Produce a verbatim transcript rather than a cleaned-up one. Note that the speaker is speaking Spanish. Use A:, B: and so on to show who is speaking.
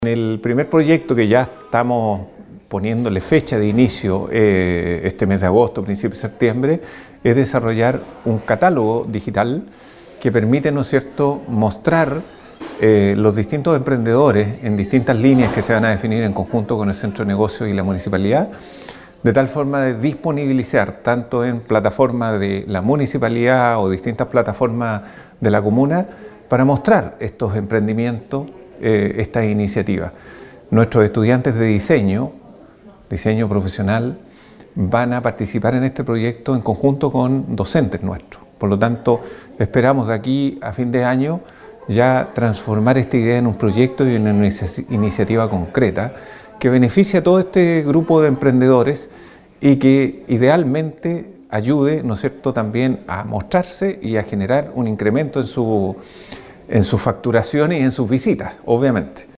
A: En el primer proyecto que ya estamos poniéndole fecha de inicio eh, este mes de agosto, principio de septiembre, es desarrollar un catálogo digital que permite, ¿no es cierto?, mostrar eh, los distintos emprendedores en distintas líneas que se van a definir en conjunto con el Centro de Negocios y la Municipalidad, de tal forma de disponibilizar tanto en plataformas de la Municipalidad o distintas plataformas de la comuna para mostrar estos emprendimientos, eh, estas iniciativas. Nuestros estudiantes de diseño, diseño profesional, van a participar en este proyecto en conjunto con docentes nuestros. Por lo tanto, esperamos de aquí a fin de año ya transformar esta idea en un proyecto y en una iniciativa concreta que beneficie a todo este grupo de emprendedores y que idealmente ayude, ¿no es cierto?, también a mostrarse y a generar un incremento en su, en sus facturaciones y en sus visitas, obviamente.